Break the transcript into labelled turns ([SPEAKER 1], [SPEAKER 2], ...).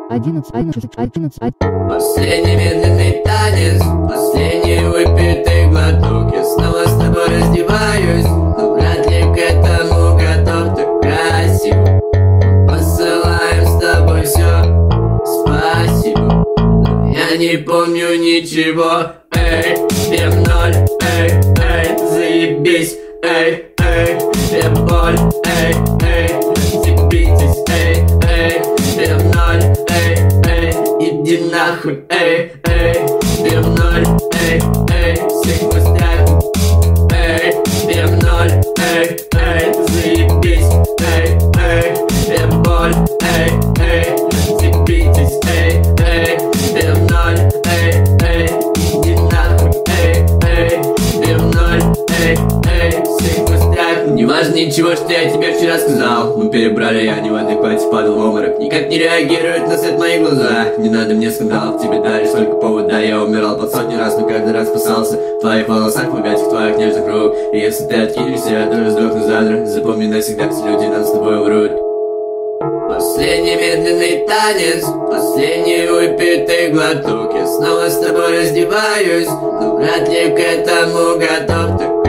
[SPEAKER 1] Последний медленный танец, последний выпитый глоток. Я снова с тобой раздеваюсь, но вряд ли к этому готов. Так красиво, посылаем с тобой все, спасибо. Но я не помню ничего. Эй, прям ноль, эй, заебись. Эй, прям боль, эй, заебитесь. Эй, прям ноль, эй, иди нахуй. Эй, прям ноль, эй, всех поставим. Эй, прям ноль, эй, заебись. Эй, прям боль, эй, заебитесь. Эй, прям ноль, эй, иди нахуй. Эй, прям ноль, эй, всех поставим. Не важно ничего, что я тебе вчера сказал. Мы перебрали, я не в адеквате, падал в обморок. Никак не реагируют на свет мои глаза. Не надо мне скандалов, тебе дали столько повода. Я умирал под сотни раз, но каждый раз спасался. В твоих волосах, в объятиях твоих нежных рук. И если ты откинешься, я тоже сдохну завтра. Запомни навсегда, все люди нас с тобой врут. Последний медленный танец, последний выпитый глоток. Я снова с тобой раздеваюсь, но вряд ли к этому готов. Так